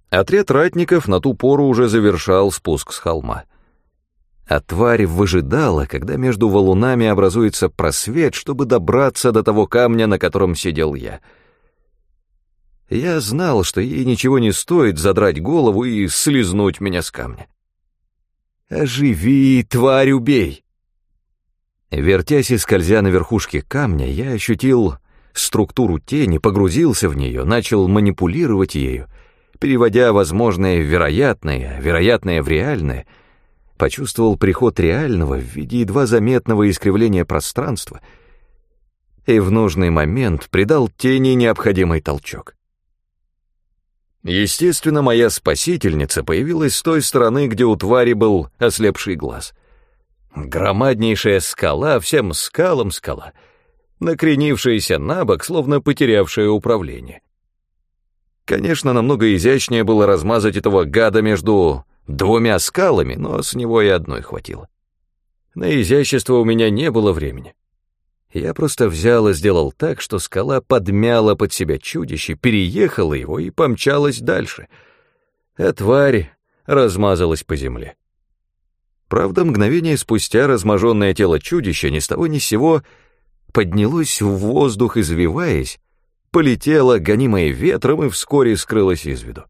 Отряд ратников на ту пору уже завершал спуск с холма. А тварь выжидала, когда между валунами образуется просвет, чтобы добраться до того камня, на котором сидел я. Я знал, что ей ничего не стоит задрать голову и слизнуть меня с камня. «Оживи, тварь, убей!» Вертясь и скользя на верхушке камня, я ощутил структуру тени, погрузился в нее, начал манипулировать ею, переводя возможное в вероятное, вероятное в реальное, почувствовал приход реального в виде едва заметного искривления пространства и в нужный момент придал тени необходимый толчок. Естественно, моя спасительница появилась с той стороны, где у твари был ослепший глаз. Громаднейшая скала, всем скалам скала, накренившаяся на бок, словно потерявшая управление. Конечно, намного изящнее было размазать этого гада между двумя скалами, но с него и одной хватило. На изящество у меня не было времени. Я просто взял и сделал так, что скала подмяла под себя чудище, переехала его и помчалась дальше, а тварь размазалась по земле. Правда, мгновение спустя разможенное тело чудища ни с того ни с сего поднялось в воздух, извиваясь, полетело, гонимое ветром, и вскоре скрылось из виду.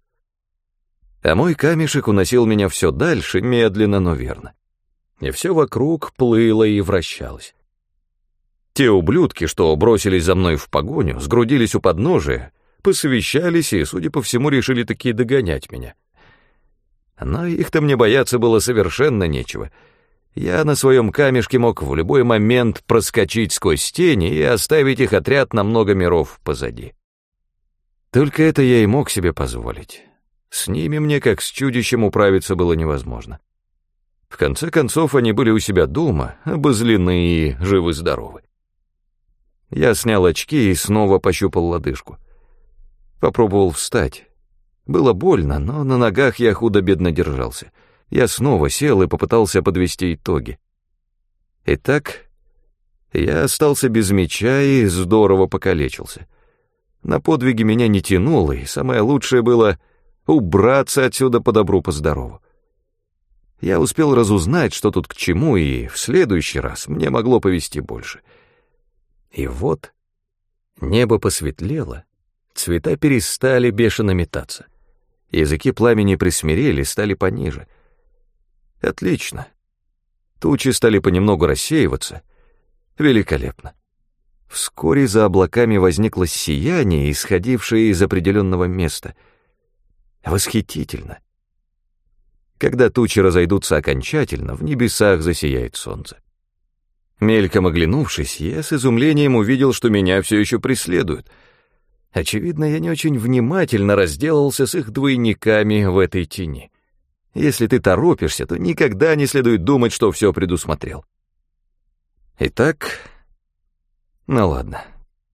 А мой камешек уносил меня все дальше, медленно, но верно. И все вокруг плыло и вращалось. Те ублюдки, что бросились за мной в погоню, сгрудились у подножия, посовещались и, судя по всему, решили таки догонять меня. Но их-то мне бояться было совершенно нечего. Я на своем камешке мог в любой момент проскочить сквозь тени и оставить их отряд на много миров позади. Только это я и мог себе позволить. С ними мне, как с чудищем, управиться было невозможно. В конце концов, они были у себя дома, обозлены и живы-здоровы. Я снял очки и снова пощупал лодыжку. Попробовал встать. Было больно, но на ногах я худо-бедно держался. Я снова сел и попытался подвести итоги. Итак, я остался без меча и здорово покалечился. На подвиги меня не тянуло, и самое лучшее было убраться отсюда по добру, по здорову. Я успел разузнать, что тут к чему, и в следующий раз мне могло повезти больше. И вот небо посветлело, цвета перестали бешено метаться. Языки пламени присмирели, стали пониже. Отлично. Тучи стали понемногу рассеиваться. Великолепно. Вскоре за облаками возникло сияние, исходившее из определенного места. Восхитительно. Когда тучи разойдутся окончательно, в небесах засияет солнце. Мельком оглянувшись, я с изумлением увидел, что меня все еще преследуют. Очевидно, я не очень внимательно разделался с их двойниками в этой тени. Если ты торопишься, то никогда не следует думать, что все предусмотрел. Итак, ну ладно.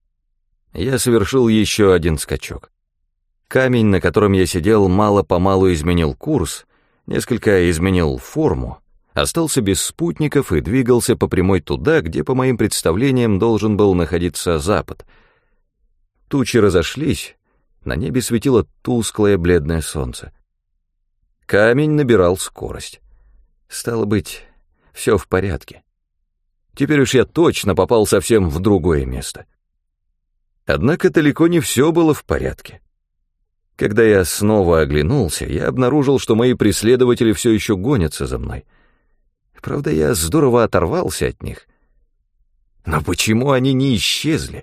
Я совершил еще один скачок. Камень, на котором я сидел, мало-помалу изменил курс, несколько изменил форму, остался без спутников и двигался по прямой туда, где, по моим представлениям, должен был находиться запад. Тучи разошлись, на небе светило тусклое бледное солнце. Камень набирал скорость. Стало быть, все в порядке. Теперь уж я точно попал совсем в другое место. Однако далеко не все было в порядке. Когда я снова оглянулся, я обнаружил, что мои преследователи все еще гонятся за мной. Правда, я здорово оторвался от них. Но почему они не исчезли?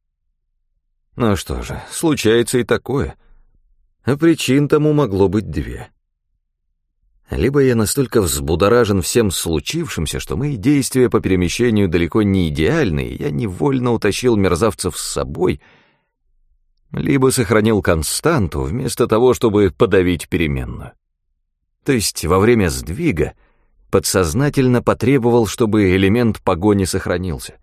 Ну что же, случается и такое. А причин тому могло быть две. Либо я настолько взбудоражен всем случившимся, что мои действия по перемещению далеко не идеальны, и я невольно утащил мерзавцев с собой, либо сохранил константу вместо того, чтобы подавить переменную. То есть во время сдвига подсознательно потребовал, чтобы элемент погони сохранился.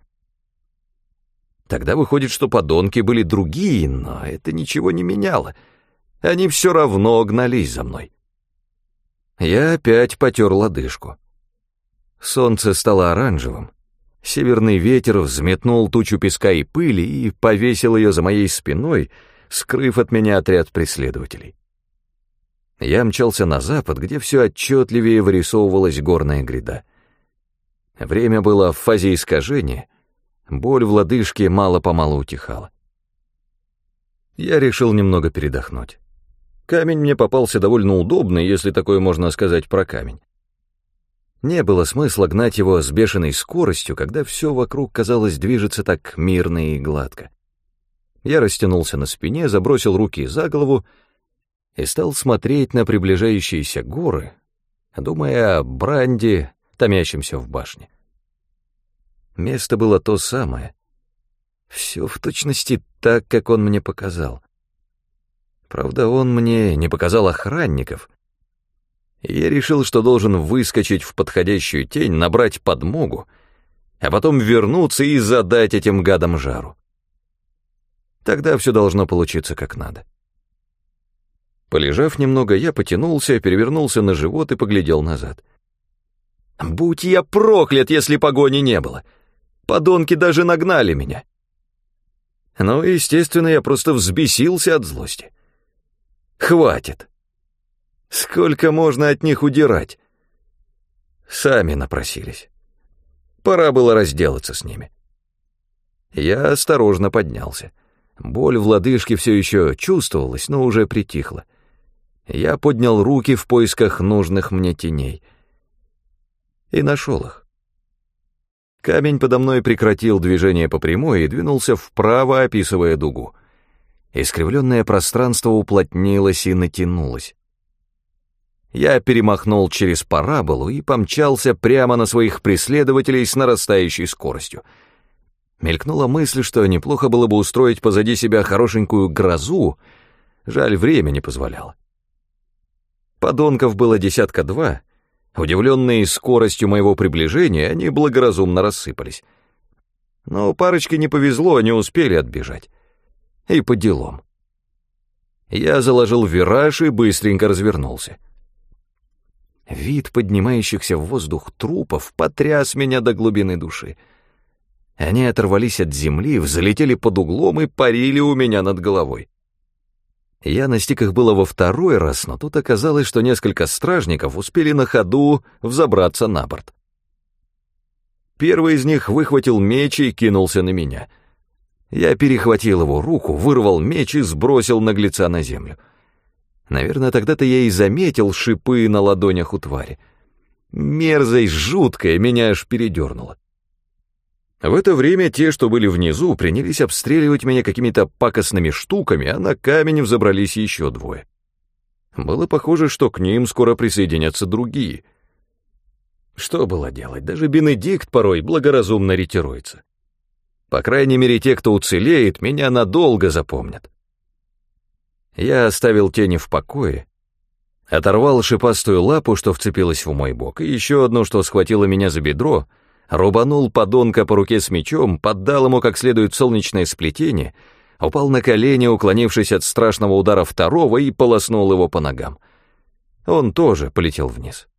Тогда выходит, что подонки были другие, но это ничего не меняло. Они все равно гнались за мной. Я опять потер лодыжку. Солнце стало оранжевым. Северный ветер взметнул тучу песка и пыли и повесил ее за моей спиной, скрыв от меня отряд преследователей. Я мчался на запад, где все отчетливее вырисовывалась горная гряда. Время было в фазе искажения, боль в лодыжке мало-помалу утихала. Я решил немного передохнуть. Камень мне попался довольно удобный, если такое можно сказать про камень. Не было смысла гнать его с бешеной скоростью, когда все вокруг, казалось, движется так мирно и гладко. Я растянулся на спине, забросил руки за голову и стал смотреть на приближающиеся горы, думая о Бранде, томящемся в башне. Место было то самое. Все в точности так, как он мне показал. Правда, он мне не показал охранников. И я решил, что должен выскочить в подходящую тень, набрать подмогу, а потом вернуться и задать этим гадам жару. Тогда все должно получиться как надо. Полежав немного, я потянулся, перевернулся на живот и поглядел назад. Будь я проклят, если погони не было! Подонки даже нагнали меня. Ну, естественно, я просто взбесился от злости. Хватит. Сколько можно от них удирать? Сами напросились. Пора было разделаться с ними. Я осторожно поднялся. Боль в лодыжке все еще чувствовалась, но уже притихла. Я поднял руки в поисках нужных мне теней. И нашел их. Камень подо мной прекратил движение по прямой и двинулся вправо, описывая дугу. Искривленное пространство уплотнилось и натянулось. Я перемахнул через параболу и помчался прямо на своих преследователей с нарастающей скоростью. Мелькнула мысль, что неплохо было бы устроить позади себя хорошенькую грозу, жаль, время не позволяло. Подонков было 2. Удивленные скоростью моего приближения, они благоразумно рассыпались. Но парочке не повезло, они успели отбежать. И по делам. Я заложил вираж и быстренько развернулся. Вид поднимающихся в воздух трупов потряс меня до глубины души. Они оторвались от земли, взлетели под углом и парили у меня над головой. Я настиг их было во второй раз, но тут оказалось, что несколько стражников успели на ходу взобраться на борт. Первый из них выхватил меч и кинулся на меня. Я перехватил его руку, вырвал меч и сбросил наглеца на землю. Наверное, тогда-то я и заметил шипы на ладонях у твари. Мерзость жуткая, меня аж передернуло. В это время те, что были внизу, принялись обстреливать меня какими-то пакостными штуками, а на камень взобрались еще 2. Было похоже, что к ним скоро присоединятся другие. Что было делать? Даже Бенедикт порой благоразумно ретируется. По крайней мере, те, кто уцелеет, меня надолго запомнят. Я оставил тени в покое, оторвал шипастую лапу, что вцепилась в мой бок, и еще одну, что схватило меня за бедро, рубанул подонка по руке с мечом, поддал ему как следует солнечное сплетение, упал на колени, уклонившись от страшного удара второго, и полоснул его по ногам. Он тоже полетел вниз.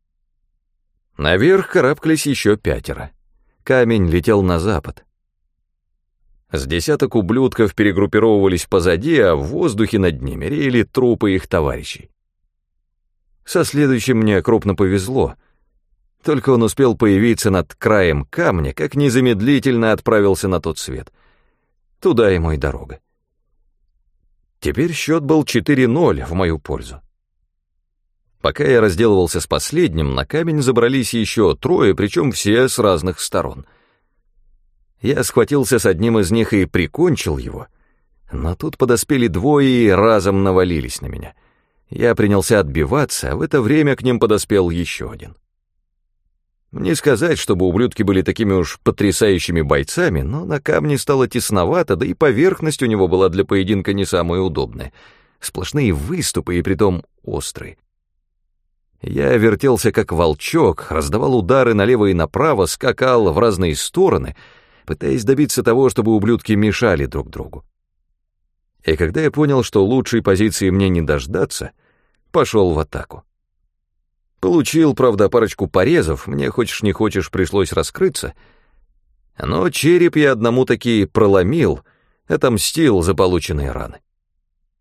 Наверх карабкались еще 5. Камень летел на запад. С 10 ублюдков перегруппировывались позади, а в воздухе над ними реяли трупы их товарищей. Со следующим мне крупно повезло. Только он успел появиться над краем камня, как незамедлительно отправился на тот свет. Туда ему и дорога. Теперь счет был 4-0 в мою пользу. Пока я разделывался с последним, на камень забрались еще 3, причем все с разных сторон. Я схватился с одним из них и прикончил его, но тут подоспели 2 и разом навалились на меня. Я принялся отбиваться, а в это время к ним подоспел еще 1. Не сказать, чтобы ублюдки были такими уж потрясающими бойцами, но на камне стало тесновато, да и поверхность у него была для поединка не самая удобная. Сплошные выступы и притом острые. Я вертелся как волчок, раздавал удары налево и направо, скакал в разные стороны, пытаясь добиться того, чтобы ублюдки мешали друг другу. И когда я понял, что лучшей позиции мне не дождаться, пошел в атаку. Получил, правда, парочку порезов, мне хочешь не хочешь пришлось раскрыться, но череп я одному таки проломил, отомстил за полученные раны.